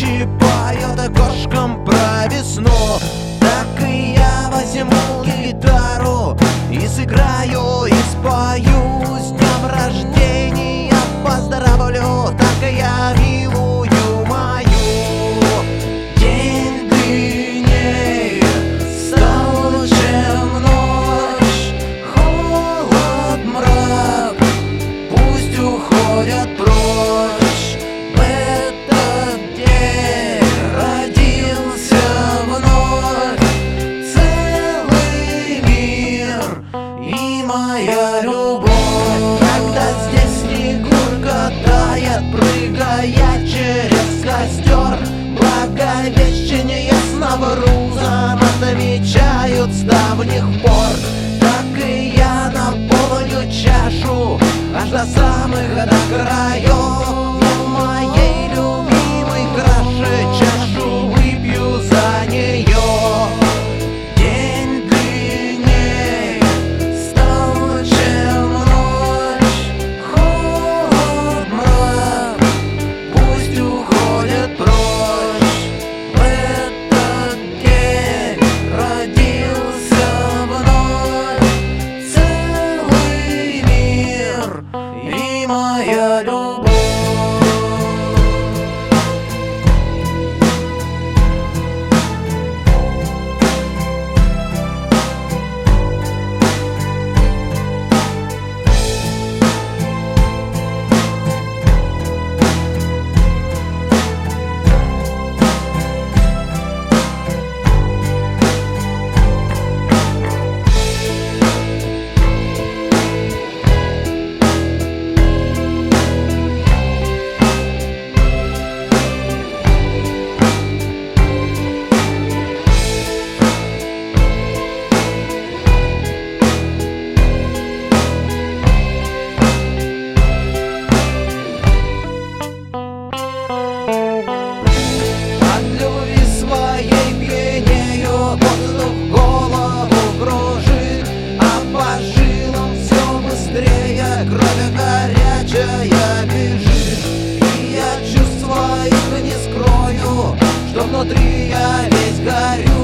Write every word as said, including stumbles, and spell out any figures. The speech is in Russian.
ночи поет кошкам про весну, так и я возьму гитару и сыграю, и спою. С днем рождения поздравлю, так и я милую мою. День длинней стал, чем ночь, холод, мрак, пусть уходят прочь. В этот день родился вновь целый мир и моя любовь. Когда здесь снегурка тает, прыгая через костер, Благовещение с Наврузом отмечают с давних пор. Так и я наполню чашу аж до самых до краев. Но моей любимой краше чашу выпью за нее. День длинней стал, чем ночь, холод, мрак, пусть уходят прочь. В этот день родился вновь целый мир и моя любовь. Кровь горячая бежит, и я чувств своих не скрою, что внутри я весь горю.